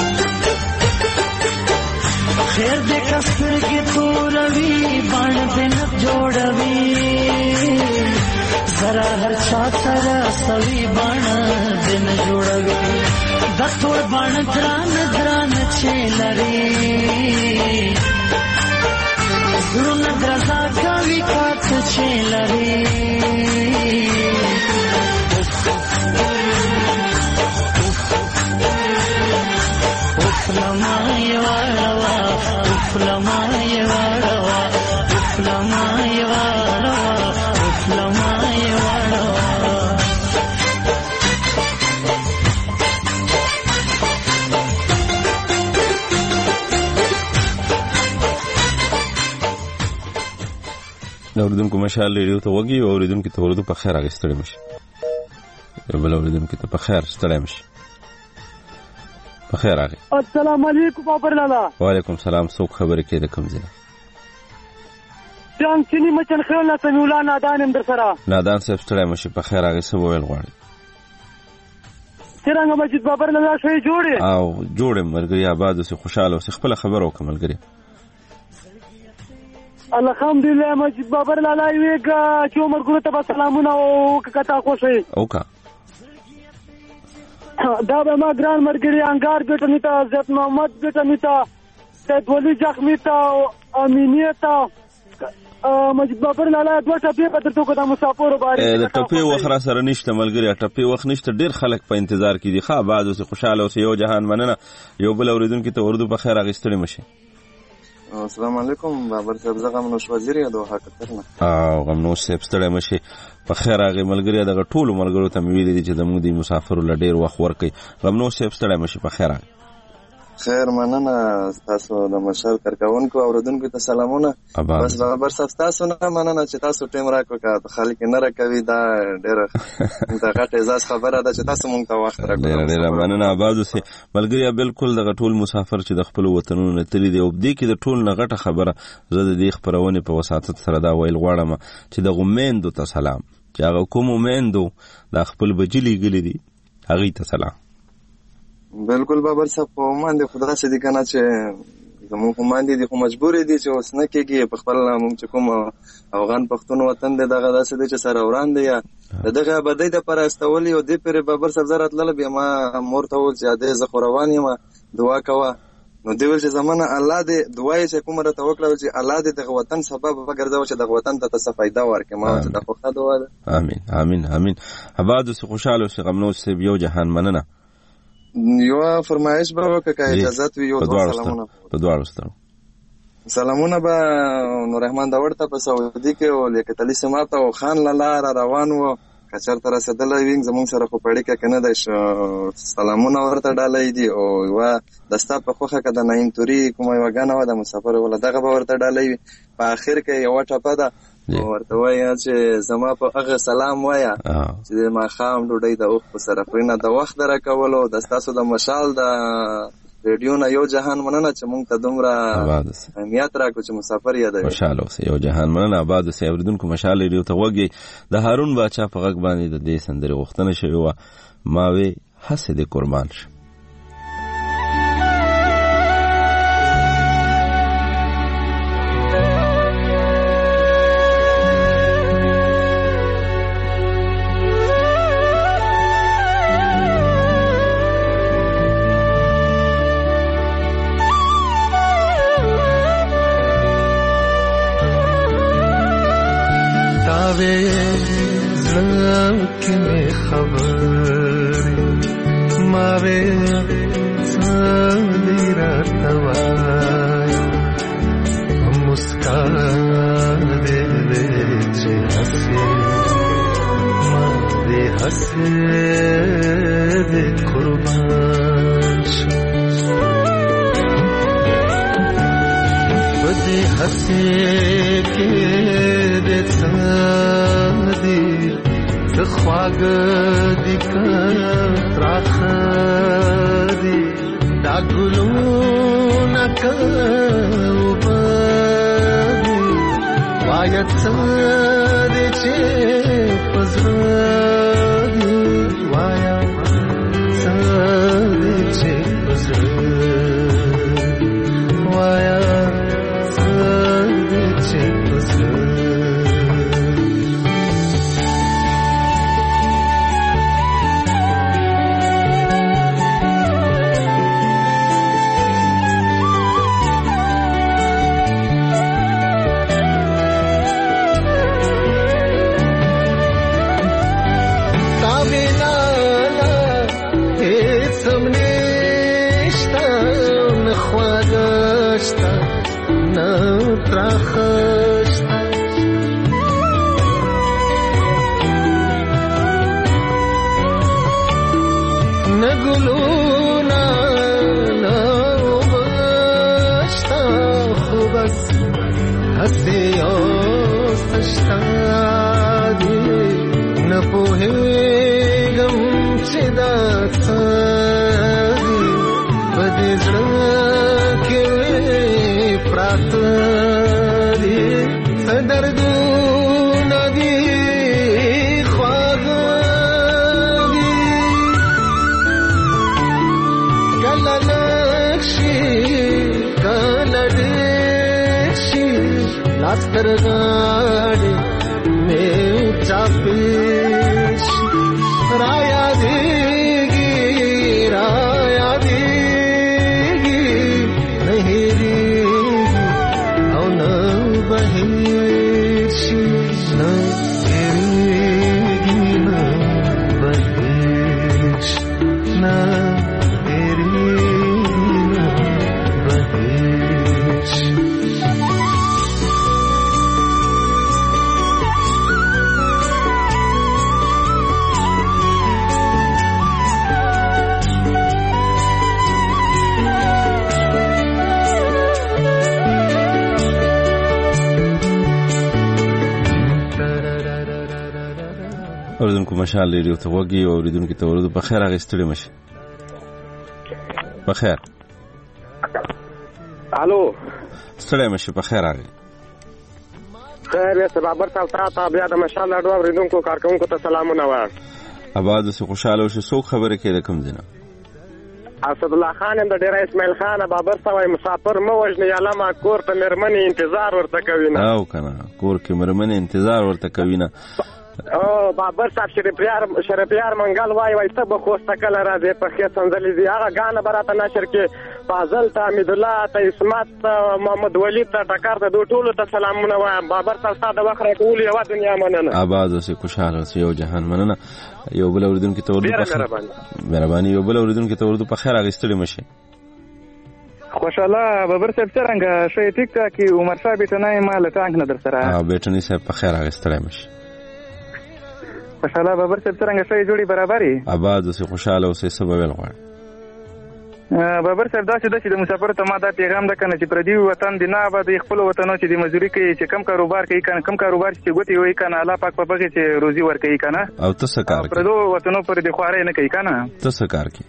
[SPEAKER 8] خیر دې که سترګې توروي باڼه دې نه جوړوي زره هر چا ټول باندې دران دران چې لري زړونه درزا کوي کات چې لري افلما یواروا افلما یواروا افلما یواروا افلما یواروا
[SPEAKER 1] اوریدونکو مشال ریډیو ته وګي او اوریدونکو ته ورته په خیر راغستړی مشي بل اوریدونکو ته په خیر ستړی مشي په خیر راغی.
[SPEAKER 11] السلام علیکم بابر لالا.
[SPEAKER 1] وعلیکم السلام. څوک خبرې کې د کوم ځای؟
[SPEAKER 11] جان چینی مچن خیال نه سمیولا نادان هم در سره.
[SPEAKER 1] نادان صاحب ستړی مشي په خیر راغی. څه وویل غواړي؟
[SPEAKER 11] څنګه مجید بابر لالا شوی جوړې؟
[SPEAKER 1] او جوړې ملګری آباد اوسې خوشاله اوسې خپل خبر وکړه ملګری.
[SPEAKER 11] الحمدلله مجید بابر لالا ویګه چې عمر ګورو ته سلامونه او کتا خوشي.
[SPEAKER 1] اوکا.
[SPEAKER 11] دا به ما ګران مرګري انګار بیٹه میتا عزت محمد بیٹه میتا سید ولی زخمی تا امینیه تا مجید بابر لالا دوه ټپې په درته کو د مسافر باندې
[SPEAKER 1] د ټپې وخره سره نشته ملګری ټپې وخت نشته ډیر خلک په انتظار کې دي ښه بعد اوس خوشاله اوس یو جهان مننه یو بل اوریدونکو ته اردو په خیر اغستړي مشي.
[SPEAKER 14] السلام علیکم بابر صاحب زه غمنوش وزیر یم د حقیقت نه
[SPEAKER 1] او غمنوش صاحب ستړی مشي په خیر راغی ملګری دغه ټولو ملګرو ته مې ویلي دي چې زموږ د مسافرو له ډېر وخت ورکوي. غمنوش صاحب ستړی مشي په خیر راغی.
[SPEAKER 14] خیر مننه تاسو د مشال کارکونکو اوریدونکو ته سلامونه. بس بابر صاحب تاسو نه مننه چې تاسو ټیم راکړو که خلک نه راکوي دا ډېره د غټ اعزاز خبره ده چې تاسو مونږ ته وخت راکړو.
[SPEAKER 1] ډېره ډېره مننه آباد اوسئ ملګري. بالکل دغه ټول مسافر چې د خپلو وطنونو نه تللي دي او دې کې د ټول نه غټه خبره زه د دې خپرونې په وساطت سره دا ویل غواړم چې دغو میندو ته سلام چې هغه کومو میندو دا خپل بچي لیږلي دي هغوی ته سلام.
[SPEAKER 14] بالکل بابر صاحب په باندې خدا سې دي کنه چې زموږ په باندې دي خو مجبور دي چې اوس نه کېږي په خپل موږ چې کوم افغان پښتون وطن دی دغه داسې دی چې سره وران دی یا دغه آبادۍ دپاره استولي او دې پورې بابر صاحب زه راتلله بیا ما مور ته وویل چې ادې زه خو روان یم دعا کوه نو دې ویل چې زمانه الله دې دعا یې چې کومه راته وکړه چې الله دې دغه وطن سبب وګرځوه چې دغه وطن ته څه فایده ورکړي ما چې دا خو ښه دعا ده.
[SPEAKER 1] امین امین امین. آباد اوسې خوشحاله اوسې غمنوش صاحب یو جهان مننه.
[SPEAKER 14] یو فرمایش به وکړه که اجازت وي یو دوه سلامونه
[SPEAKER 1] په دواړو سترو
[SPEAKER 14] سلامونه به نور رحمان داوړ ته په سعودي کې او لیکت علي سما ته او خان له لاره روان و که چېرته رسېدلی وي زموږ سره خو په اړیکه کې نه دی سلامونه ورته ډالۍ دي او یوه د ستا په خوښه که د نعیم توري کومه یوه ګڼه وه د مسافر وله دغه به ورته ډالۍ وي په آخر کې یوه ټپه ده ورته وایه چې زما په هغه سلام وایه چې د ماښام ډوډۍ د اوښ په صرفینه د وخت د راکولو د ستاسو د مشال د ریډیو نه یو جهان مننه چې موږ ته دومره اهمیت راکړو چې مسافر یادوي.
[SPEAKER 1] خوشحاله اوسئ یو جهان مننه. آباد اوسئ اورېدونکو مشال ریډیو ته وږئ. د هارون باچا په غږ باندې د دې سندرې غوښتنه شوې وه ما وې هسې دې قربان شه.
[SPEAKER 8] نه پراخشت نه ګلونه نه وبشتا خو بس هسې اوس شتا دي نه پوهېږم چې دا څه دي په دې زړه کې پراته دي څه دردونه دي خواږه دي کله لږ شي کله ډېر شي لاس تر غاړې مې چاپې شي را یادېږي را یادېږي نه هېرېږي او نه به هېر شي نه هېرېږي نه به هېر شي نه هېرېږي نه به هېر شي
[SPEAKER 1] اوریدونکو مشال ریډیو ته وګي او اوریدونکو ته ورته په خیر هغه ستړي مشي په خیر
[SPEAKER 15] الو
[SPEAKER 1] ستړي مشي په خیر هغه
[SPEAKER 15] خیر یې بابر صاحب ته بیا د مشال ریډیو اوریدونکو کارکونکو ته سلامونه وایم
[SPEAKER 1] اباد سه خوشاله او څو خبره کې د کوم دینه
[SPEAKER 15] اسد الله خان د ډیر اسماعیل خان بابر صاحب مسافر مو وجنه یاله ما کور ته مرمنې انتظار ورته کوي نه
[SPEAKER 1] او کنه کور کې مرمنې انتظار ورته کوي نه
[SPEAKER 15] او بابر صاحب شریفیار شریفیار منګل وای وای ته به خوسته کله راځي په خې سنځلې دی هغه غانه براته نشر کې فاضل ته حمید الله ته اسمت محمد ولی ته ټکر ته دوه ټولو ته سلامونه وایم بابر صاحب ستاسو د وخت راټول یو دنیا مننه
[SPEAKER 1] آباد اوسې خوشاله اوسې یو جهان مننه یو بل اوریدونکو ته ورته په مهرباني یو بل اوریدونکو ته ورته په خیر اغستړي مشه
[SPEAKER 16] خوشاله بابر صاحب څنګه شې ټیک ټاک کی عمر صاحب ته نه مال ټانک نه در سره
[SPEAKER 1] ها بیٹنی صاحب په خیر اغستړي مشه
[SPEAKER 16] خوشاله بابر صاحب څنګه شې جوړي برابرۍ
[SPEAKER 1] آباد اوسې خوشاله اوسې سبب ویل غواړي
[SPEAKER 16] بابر صاحب دا چې د مسافر ته ما دا پیغام ده کنه چې پردي وطن دی نه آباد خپل وطنو چې د مزدوري کوي چې کم کاروبار کوي کنه کم کاروبار چې ګوتې وي کنه الله پاک په بګي چې روزي ور کوي کنه
[SPEAKER 1] او تاسو کار کوي
[SPEAKER 16] پردو وطنو پر د خوارې نه کوي کنه
[SPEAKER 1] تاسو کار کوي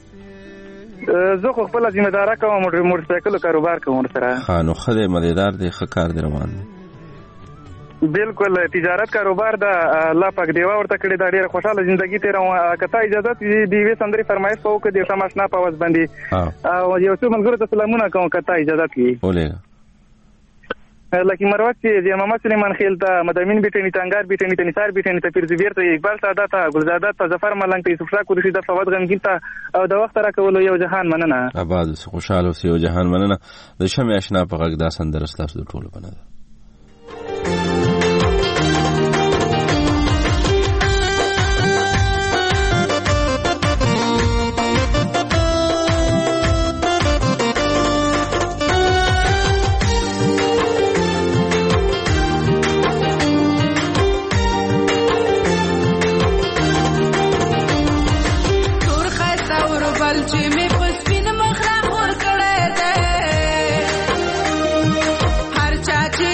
[SPEAKER 16] زه خو خپل ذمہ دار کوم موټر سایکل کاروبار کوم سره
[SPEAKER 1] ها نو خدای مدیدار دی خکار دی روان دی
[SPEAKER 16] بالکل تجارت کاروبار دا الله پاک دیوا ورته کړی دا ډیره خوشاله ژوندۍ تیرو کته اجازه دی وی سندري فرمایش په وکړه د سماشنا په واز باندې او یو څو ملګرو ته سلامونه کوم کته اجازه کی
[SPEAKER 1] ولې
[SPEAKER 16] لکه مروت چې د محمد سلیمان خیل ته مدامین بیٹنی تنگار بیٹنی ته نثار بیٹنی ته پیرزبیر ته اقبال سعادت ته ګلزاده ته ظفر ملنګ ته یوسف شاه قریشی ته فواد غمگین ته او د وخت را کولو یو جهان مننه
[SPEAKER 1] آباد خوشاله اوسې یو جهان مننه د شمع آشنا په غږ دا سندره ستاسو د ټولو بنه
[SPEAKER 17] هر چا چې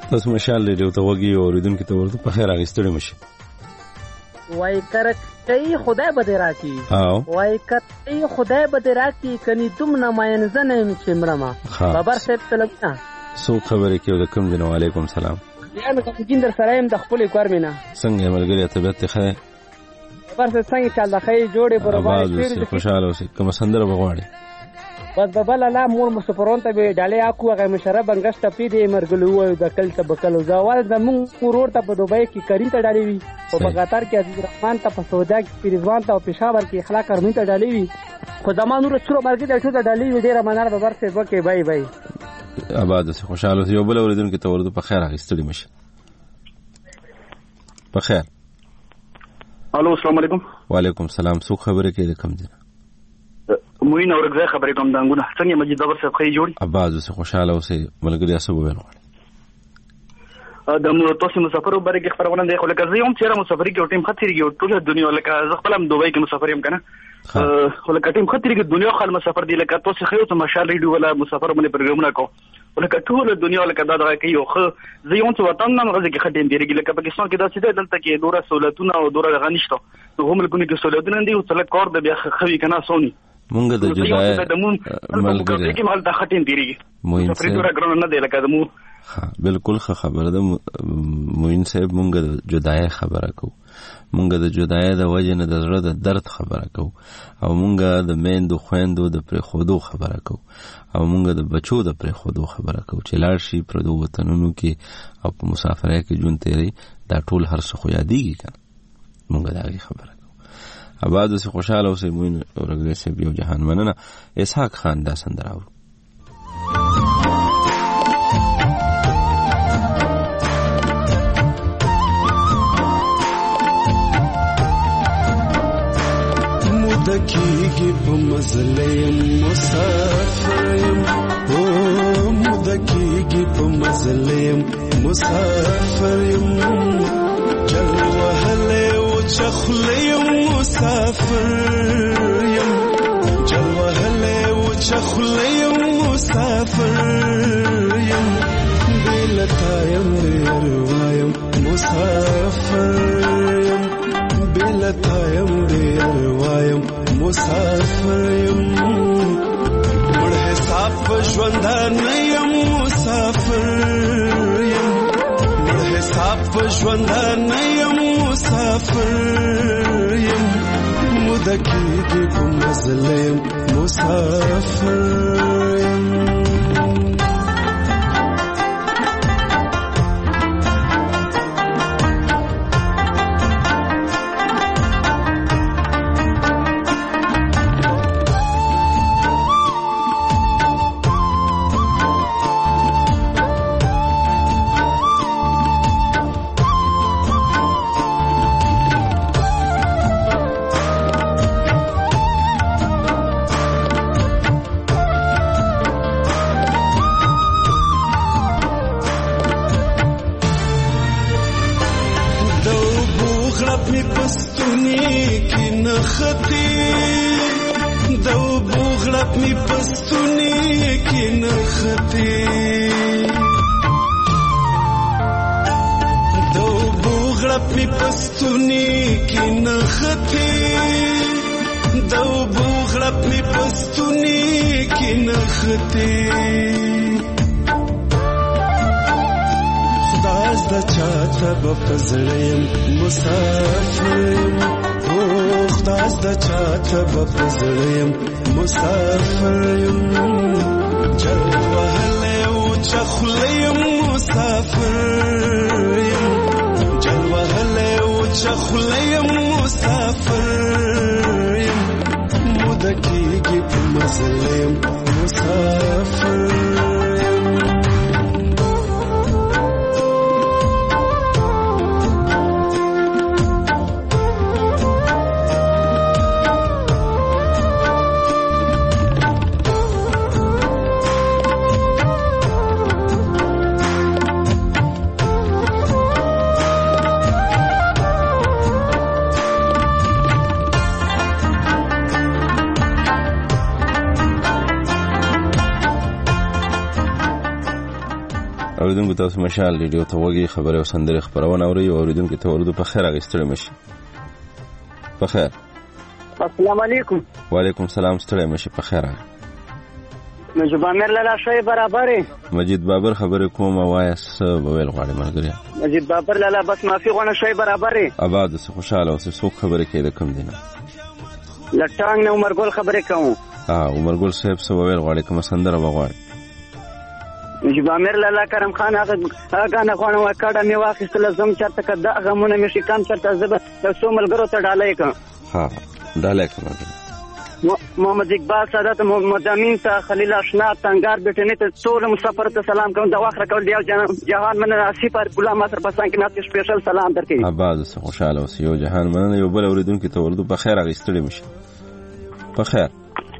[SPEAKER 1] تاسو مشال لري ته وګي اوریدونکو ته ورته په خیر اغستړي مشي
[SPEAKER 17] وای کرکې خدای به دې راکړي
[SPEAKER 1] او
[SPEAKER 17] وای کرکې خدای به دې راکړي کني تم نه ماینځ نه چې مرما خبر څه تلګنا
[SPEAKER 1] سو خبرې کې د کوم جن علیکم سلام
[SPEAKER 17] یا مې کوم جندر سره يم د خپل کور مینا
[SPEAKER 1] څنګه ملګری طبيعت ښه
[SPEAKER 17] خبر څه څنګه چې الله خیر جوړې برابر
[SPEAKER 1] شي خوشاله اوسې کوم سندره بغواړي
[SPEAKER 17] بس ببل لا مور مسپرون ته به ډالې اكو هغه مشره بنګشت پی دې مرګلو و د کل ته بکلو زاوال د مون ورور ته په دوبۍ کې کریم ته ډالې وی او په قطر کې عزیز رحمان ته په سودا کې پیرزوان ته او پېښور کې اخلاق کرمن ته ډالې وی خو زمانو ر څورو مرګ د ټول ډالې وی ډیره منار به ورسې وکي بای بای
[SPEAKER 1] آباد سه خوشاله یو بل اوریدونکو ته ورته په خیر اغستړي مشه په خیر
[SPEAKER 18] الو السلام علیکم
[SPEAKER 1] وعلیکم السلام سو خبره کې کوم دي
[SPEAKER 18] موین اورګزه خبرې کوم دنګونه څنګه مجید دبر صاحب خې جوړي
[SPEAKER 1] اباز سه خوشاله اوسې ملګری اسو وویل
[SPEAKER 18] د مو تاسو مسافر وبره کې خبرونه دی خو لکه زه یم چیرې مسافر کې ټیم خطرېږي ټول دنیا لکه زه خپل هم دوبۍ کې مسافر یم کنه خو لکه ټیم خطرېږي دنیا خل مسافر دی لکه تاسو خو ته مشال ریډیو ولا مسافر باندې پروګرامونه کو ولکه ټول دنیا لکه دا دغه کوي خو زه یم چې وطن نه غږی کې خټین دیږي لکه پاکستان کې دا څه دی دلته کې دوره سہولتونه او دوره غنښت نو هم لکه کې سہولتونه دي او څلک کار د بیا خوي کنه سونی
[SPEAKER 1] مونږ د جدای
[SPEAKER 18] ملګری کې مال د خټین دیږي مسافر دوره ګران نه دی لکه دمو
[SPEAKER 1] ها بالکل خبره ده موین صاحب مونږ د جدای خبره کو مونږ د جدای د وجه نه د زړه د درد خبره کو او مونږ د میندو خويندو د پر خودو خبره کو او مونږ د بچو د پر خودو خبره کو چې لاړ شي پر دوه وطنونو کې او په مسافرۍ کې جون تیری دا ټول هر څه خو یادېږي کنه مونږ دا خبره کو آباد سه خوشاله اوسې موین اورګری سه بیو جهان مننه اسحاق خان دا سندراو
[SPEAKER 8] مدکیږي په مزلیم مسافریم او مدکیږي په مزلیم مسافریم جل وهله او چخلیم مسافریم جل وهله او چخلیم مسافریم بلتایم روایم مسافریم بلتایم روایم مسافریم مړ حساب ژوندانیم مسافریم مړ حساب ژوندانیم مسافریم مدکیږي په مزلیم مسافریم
[SPEAKER 1] اوریدونکو تاسو مشال ریډیو ته وګورئ خبره او سندره خبرونه اوري او اوریدونکو ته ورته په خیر اغستړی مشي په خیر
[SPEAKER 10] السلام علیکم
[SPEAKER 1] وعلیکم السلام ستړی مشي په خیر
[SPEAKER 10] مجید بابر لاله شوی برابرې
[SPEAKER 1] مجید بابر خبره کوم وایس ویل غواړي ملګری
[SPEAKER 10] مجید بابر لاله بس معافي غواړم شوی برابرې
[SPEAKER 1] آباد اوسه خوشاله اوسه څوک خبره کوي د کوم دینه
[SPEAKER 10] لټانګ نه عمر ګل خبره کوم
[SPEAKER 1] ها عمر ګل صاحب څه ویل غواړي کوم سندره وغواړي
[SPEAKER 10] مجید بابر لاله کرم خان هغه هغه نه غواړم وکړه مې واخیستل زم چرته کده غمونه مې شي کم چرته زب څو ملګرو ته ډالې کوم
[SPEAKER 1] ها ډالې کوم
[SPEAKER 10] محمد اقبال سادات محمد امین ته خلیل اشنا تنگار بیٹنے ته ټول مسافر ته سلام کوم د واخره کول دی جهان من ناصر پر غلام اثر پسان کې ناصر سپیشل سلام درکې
[SPEAKER 1] آباد اوسه خوشاله اوسه یو جهان من یو بل اوریدونکو ته ورته په خیر اغستړي مشي په خیر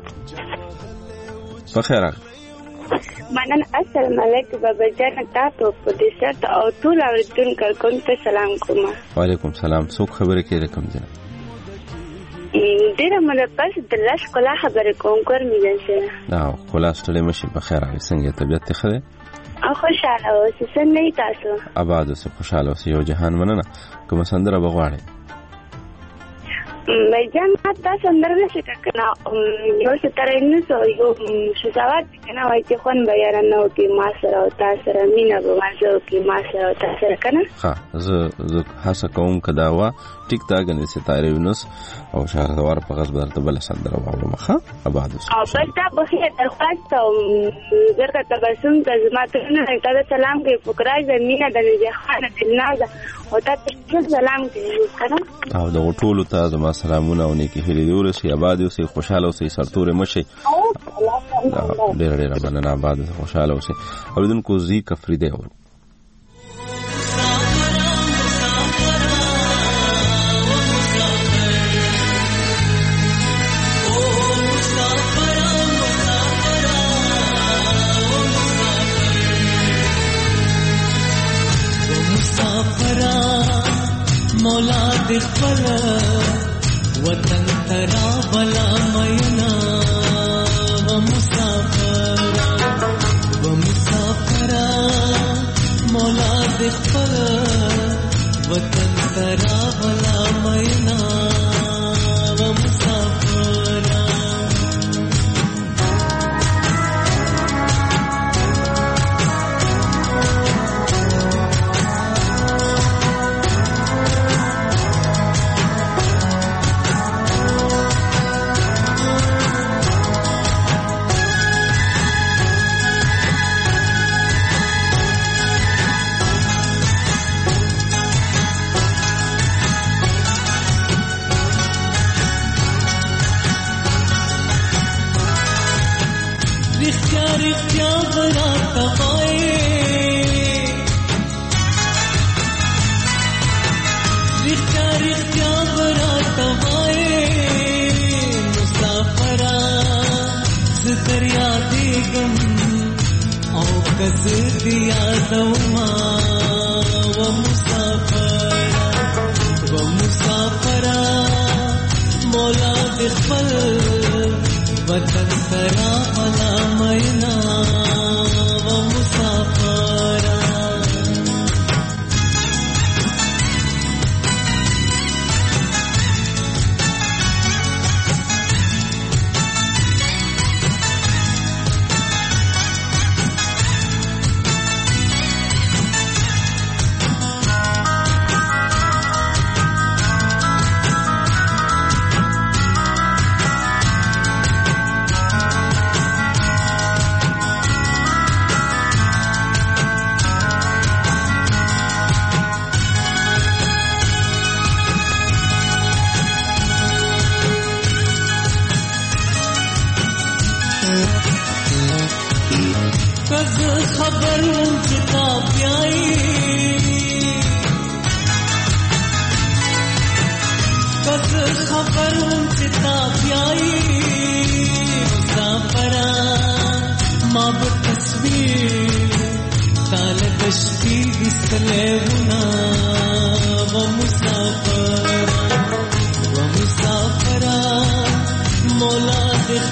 [SPEAKER 1] په خیر
[SPEAKER 19] منن السلام علیکم بابا جان تاسو په دې سره او ټول اوریدونکو کوم ته سلام کوم
[SPEAKER 1] وعلیکم السلام څوک خبره کوي رقم دی
[SPEAKER 19] ډیره مله پس د لاش کلا خبره کوم کور مې ده
[SPEAKER 1] نو کلا ستړي مشي په خیر هغه څنګه طبيعت ته خره
[SPEAKER 19] او خوشاله اوسه څنګه تاسو
[SPEAKER 1] آباد اوسه خوشاله اوسه یو جهان مننه کوم سندره بغواړي
[SPEAKER 19] مې جام تاسو سندره نشته کنه یو څه ترې نه سو یو څه سواد کنه وای چې خون بیان نو کې ما سره او تاسو سره مینا به وځو کې ما سره او تاسو سره کنه
[SPEAKER 1] ها زه زه هڅه کوم کدا وا ټیک تا غنې ستاره وینوس او شهردوار په غصب درته بل سندره واورم ښه آباد اوسه
[SPEAKER 19] او بس دا په خیر درخواست او زرګه تبسم د زماته نه تا سلام کوي فقرای زمينه د جهان دلنازه او تاسو سلام کوي کنه
[SPEAKER 1] او د ټولو ته زما سلامونه او نیکی هیلې دي ورسي آباد اوسئ خوشاله اوسئ سرتور مشي ډېر ډېر مننه آباد اوسئ خوشاله اوسئ اوریدونکو زی کفریده اور
[SPEAKER 8] مولا دې خپل وطن ترا بلا مینا و مسافر و مسافر مولا دې خپل وطن ترا بلا مینا و مسافر दिया दौमा वो मुसाफरा वो मुसाफरा मौला दिखल वतन तरा भला मैना वो मुसाफरा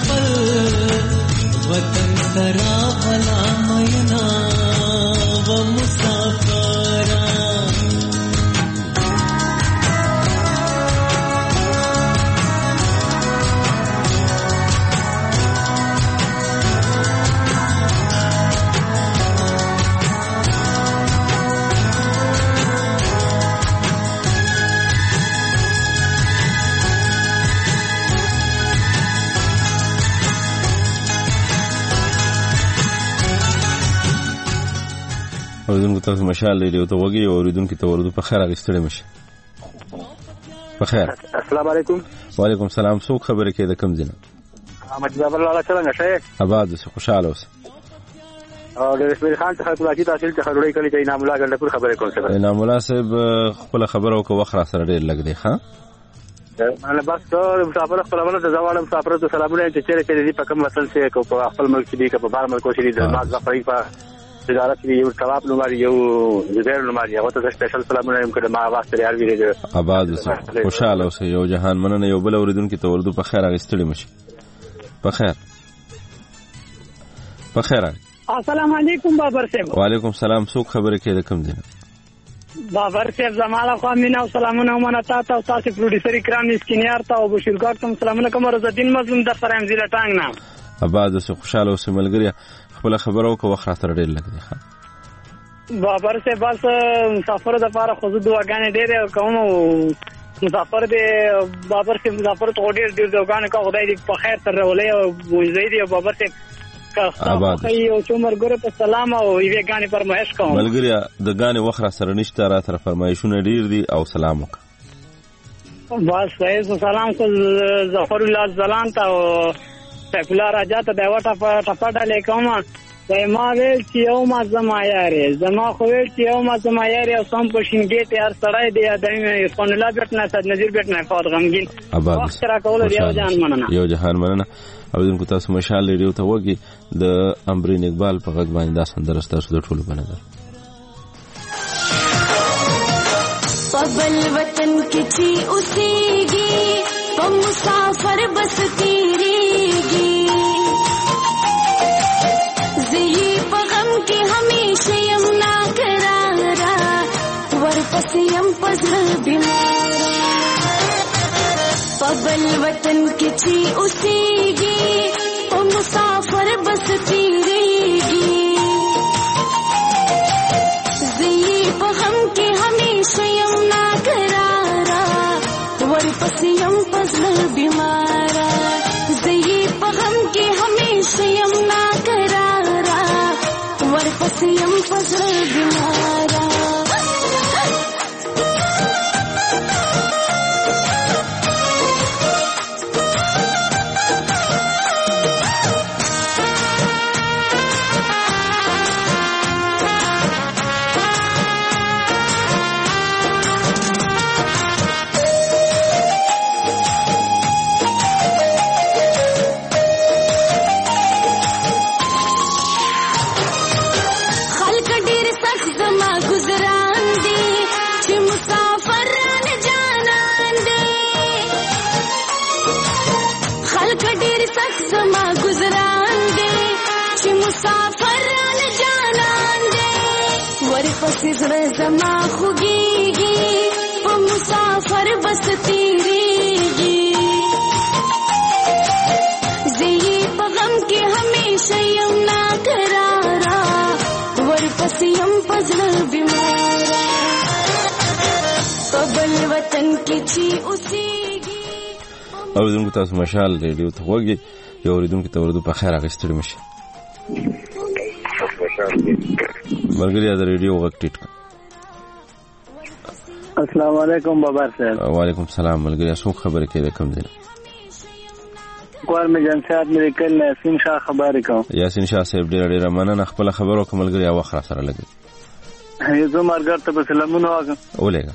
[SPEAKER 8] वतन तरा भला मैना वो
[SPEAKER 1] اوریدونکو تاسو مشال ریډیو ته وګورئ او اوریدونکو ته ورته په خیر اغستړی مشه. په خیر.
[SPEAKER 20] السلام علیکم.
[SPEAKER 1] وعلیکم السلام. څوک خبرې کوي د کوم ځای نه؟
[SPEAKER 20] احمد جابر الله څنګه شه؟
[SPEAKER 1] آباد اوسه، خوشاله اوسه.
[SPEAKER 20] او د رسول خان څخه کلاچی تحصیل څخه ډوړې کړي چې انعام الله ګل پور خبرې کوم څه.
[SPEAKER 1] انعام الله صاحب خپل خبرو کو وخت را سره ډېر لګ دی ښا؟
[SPEAKER 20] انا بس ته مسافر خپل ونه د زوال مسافر ته سلامونه چې چیرې چیرې په کوم وطن سي کو په خپل ملک دی که په بار ملک شي د ما ځفري په تجارت کې یو ثواب نوماري یو زبیر نوماري هغه ته سپیشل سلامونه هم کړه ما واسطه لري ویری
[SPEAKER 1] آباد اوسه، خوشاله اوسه. یو جهان مننه. یو بل اوریدونکو ته ورته په خیر اغستړي مشه. په خیر. په خیر.
[SPEAKER 21] السلام علیکم بابر صاحب.
[SPEAKER 1] وعلیکم السلام. څوک خبرې کوي د کوم ځای نه؟
[SPEAKER 21] بابر صاحب زماله خو مینا او سلامونه ومنه تا ته او تاسو پروډوسر کرام اسکینیار ته او بشیر ګار ته سلامونه کوم. رضا الدین مظلوم د فرام ضلع ټانګ نه.
[SPEAKER 1] آباد اوسه، خوشاله اوسه ملګری. خپل خبرو کو وخت تر ډېر لګ دی ښا؟
[SPEAKER 21] بابر صاحب بس مسافر د لپاره خو دعاګانې ډېرې کوم. مسافر دې بابر صاحب مسافر ته ډېر ډېر دعاګانې کوم. خدای دې په خیر سره ولې او وځي دې بابر صاحب
[SPEAKER 1] آباد
[SPEAKER 21] یو څومره ګره په سلام او یوه غانې فرمایش کوم.
[SPEAKER 1] ملګری د غانې وخت سره نشته، را تر فرمایشونه ډیر دي او سلام وک.
[SPEAKER 21] بس صحیح سلام کو ظفر الله زلان ته او سیف الله راجا ته دا وټه په ټپا ډالې کوم. وای ما ویل چې یو ما زما یارې زما خو ویل چې یو ما زما یارې او سم په شینګې ته هر سړی دی دایمه فون الله بیٹنا صد نذیر بیٹنا فوت غمگین وخت را کول دی یو جان مننه.
[SPEAKER 1] یو جهان مننه. اوریدونکو تاسو مشال ریډیو ته وګورئ. د امرین اقبال په غږ باندې دا سندره تاسو د ټولو په نظر.
[SPEAKER 8] پبل وطن کې چې اوسېږي په مسافر بس تیریږي زهی په غم کې همیشه یم ناقراره ورپسې یم په زړه بیماره پبل وطن کې چې اوسېږي په مسافر بس تیریږي زهی په غم کې همیشه یم ناقراره ورپسې یم په زړه بیماره زهی په غم کې همیشه یم ناقراره ورپسې یم په زړه بیماره زړه زما خوږیږي په مسافر بس تیریږي زهی په غم کې همیشه یم ناقراره ورپسې یم په زړه بیماره په بل وطن کې چې اوسېږي.
[SPEAKER 1] اوریدونکو تاسو مشال ریډیو ته وګورئ. یو اوریدونکو ته ورته په خیر اغستړي مشه. ملګری د ریډیو غږ ټیټ کړه.
[SPEAKER 21] السلام علیکم بابر صاحب.
[SPEAKER 1] وعلیکم السلام. ملګری څوک خبرې کوي د کوم ځای؟
[SPEAKER 21] کور مې جنسات مې کله یاسین شاه خبرې کوم.
[SPEAKER 1] یاسین شاه صاحب ډېر ډېر مننه. خپل خبرو کوم ملګری او خاص سره لګي.
[SPEAKER 21] یو زمرګر ته سلامونه واګم.
[SPEAKER 1] ولېګا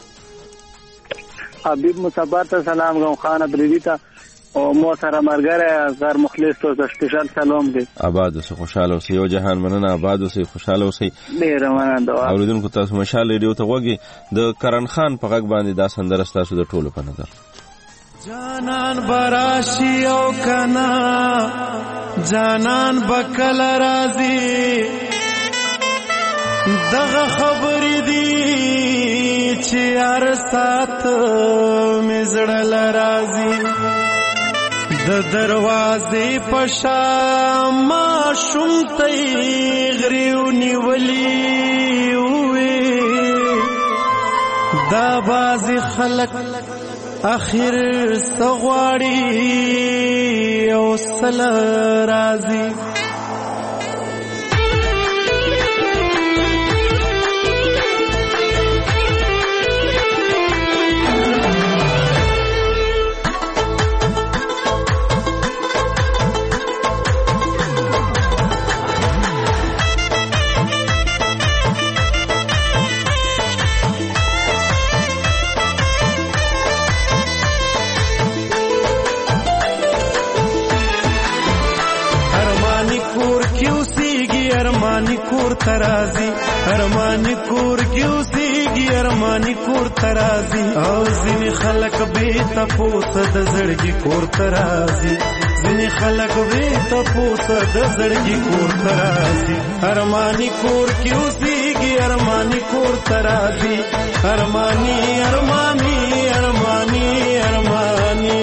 [SPEAKER 21] حبیب مصبر ته سلام کوم. خان ابریدی ته او مو سره مرګره غیر مخلص ته سپیشل سلام دی.
[SPEAKER 1] آباد اوسه، خوشاله اوسه. یو جهان مننه. آباد اوسه، خوشاله اوسه.
[SPEAKER 21] ډیر مننه.
[SPEAKER 1] اوریدونکو تاسو مشال ریډیو ته وګورئ. د کرن خان په غږ باندې دا سندره تاسو د ټولو په نظر.
[SPEAKER 8] جانان براشي او کنا جانان بکل راضي دغه خبرې دي چې هر سات مزړل راضي د دروازې پشا ما شومتي غريو نیولي وې دا بازي خلق اخر سغواړي او سل راضي ارمانی کور ترازی ارمانی کور کیوسیږي ارمانی کور ترازی او ځینې خلک به تاسو د زړګي کور ترازی ځینې خلک به تاسو د زړګي کور ترازی ارمانی کور کیوسیږي ارمانی کور ترازی ارمانی ارمانی ارمانی ارمانی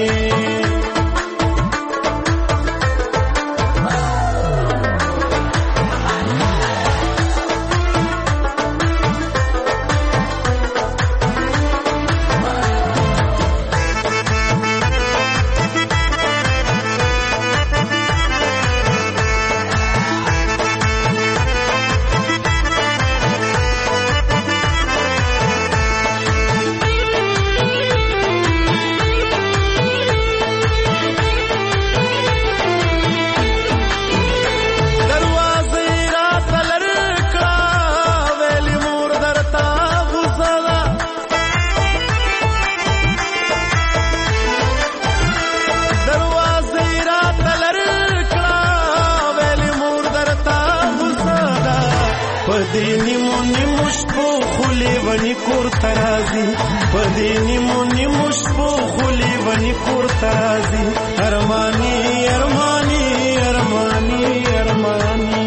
[SPEAKER 8] پدینی مونی مشپو خلی ونی کور ترازی پدینی مونی مشپو خلی ونی کور ترازی ارمانی ارمانی ارمانی ارمانی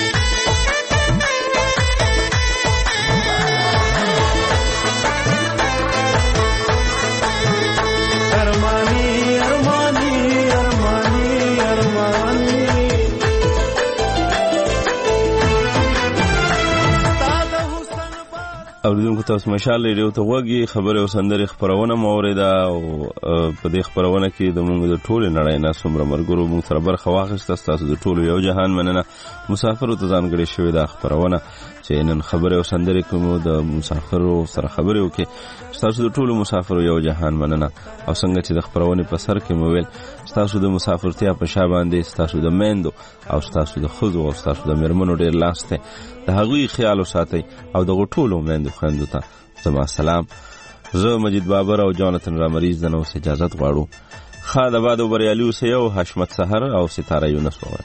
[SPEAKER 1] اوریدونکو تاسو مشال ریډیو ته وګورئ خبره او سندره خبرونه موریدا او په دې خبرونه کې د موږ د ټولو نړۍ نه څومره مرګرو موږ سره برخه واخیسته تاسو د ټولو یو جهان مننه مسافر ته ځانګړي شوی دا خبرونه چې نن خبره او سندره کوم د مسافرو سره خبرې وکړي تاسو د ټولو مسافرو یو جهان مننه او څنګه چې د خبرونه په سر کې مویل تاسو د مسافرتیا په شا باندې تاسو د میندو او تاسو د خزو او تاسو د مرمنو ډیر لاسته د هغوی خیال وساتئ او د ټولو میندو خويندو ته زما سلام. زه مجید بابر او جانتن رامریز د نو اجازه غواړو. خا د باد او بریالي اوسئ او حشمت سحر او ستاره یونس ووایي.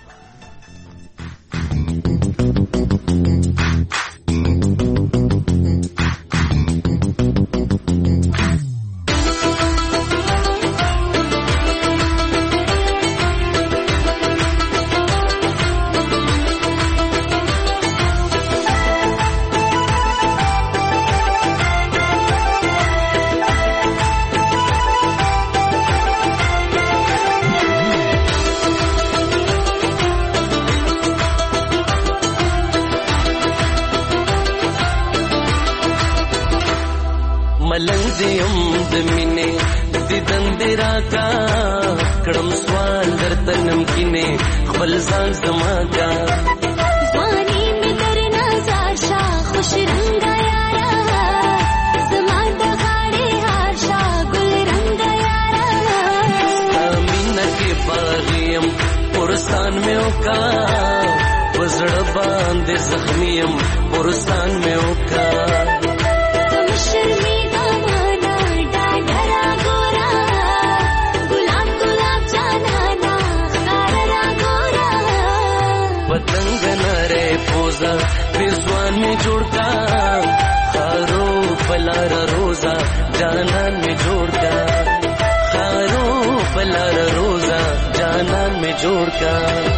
[SPEAKER 2] ملنګیم د مینې د دندرا کا کړم سوال درته نمکینه خپل ځان زما کا
[SPEAKER 22] ځواني مې درنا زاشا خوش رنگ یارا زما د غاړې هاشا ګل رنگ یارا
[SPEAKER 2] امینه کې باغیم پرستان مې وکا وزړ باندې زخمیم پرستان مې وکا पतंग नरे पोजा रिजवान में जोड़ता खारो पलार रोजा जानन में जोड़ता खारो पलार रोजा जानन में जोड़ता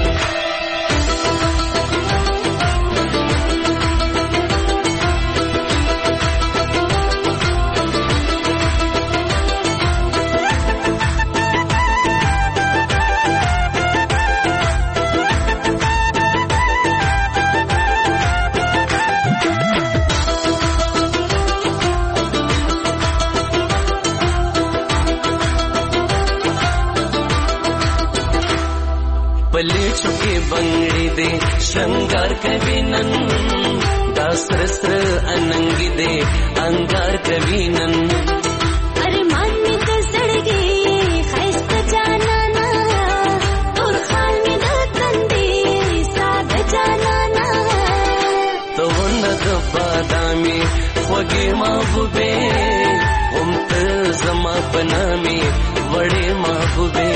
[SPEAKER 2] पले चुके बंगड़ी दे श्रृंगार कविनन दासरस्त्र अनंगी दे अंगार कविनन
[SPEAKER 22] अरे मान में कसड़ गए खैस्त जाना ना और खाल में दतन दे साग जाना ना
[SPEAKER 2] तो नग बादामी वगे महबूबे उमत जमा बनामी बड़े महबूबे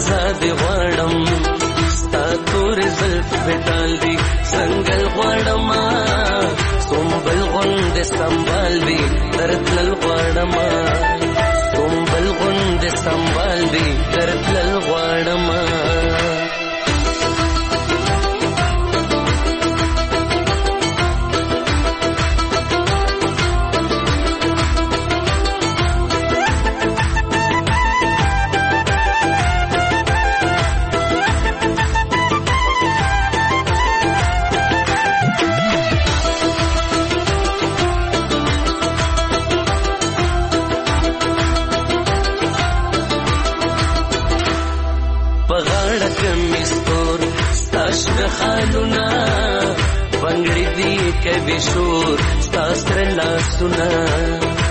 [SPEAKER 2] مزه دې غواړم ستا تورې زلفې پټال دي څنګه غواړم سنبل غوندې سنبال وي درتلل غواړم سنبل غوندې سنبال وي درتلل غواړم خالونا بنگړې دي کوي شور ستا ستر لاسونه